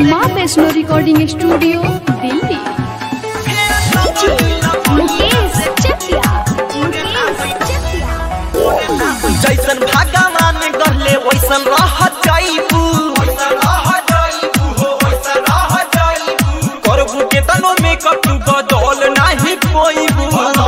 माँ Vaishno recording studio Delhi. जैसन भगवान गहले वैसन रह जाइबू, करबू के तनो मेकअप तू बदल नहीं पाइबू।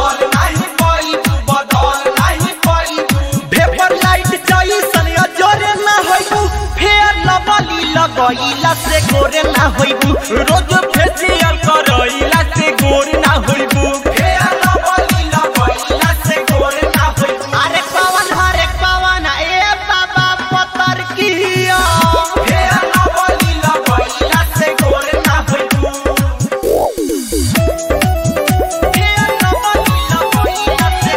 भेपर लाइट जैसन अजरे ना होइबू, फेर लबली लगइला से गोरे ना होइबू। रोज फेशियल करइला से गोरे ना होइबू, फेर लबली लगइला से गोरे ना होइबू। अरे पवन हरे पवन ए बाबा पतर किया, फेर लबली लगइला से गोरे ना होइबू। फेर लबली लगइला से,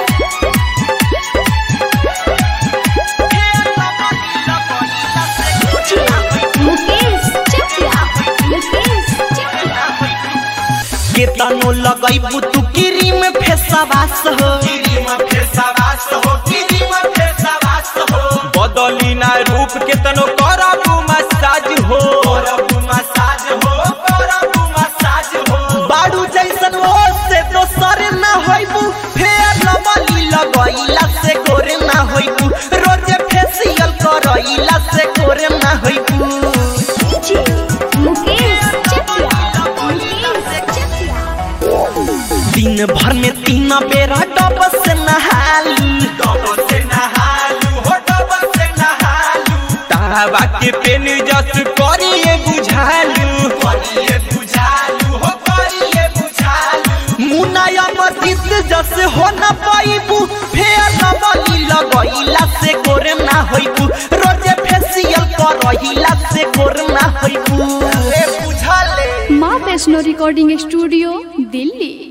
फेर लबली लगइला से गोरे ना होइबू। केतनो लगइबू तू क्रीम फेसवास हो, बदली ना रूप केतनो करबू मसाज हो। बाड़ू जैसन वो से दोसर ना होइबू, फेर लबली लगइला से गोरे ना होइबू। रोजे फेशियल करइला से गोरे ना होइबू। दिन भर में 3 बेर डब से नहालू, तावा के पेन जस करिए बुझालू। मुनाया मस्जिद जस हो न पाइबू, फेर लबली लगइला से गोरे ना होइबू। रोजे फेशियल करइला से गोरे ना होइबू। माँ वैष्णो रिकॉर्डिंग स्टूडियो दिल्ली।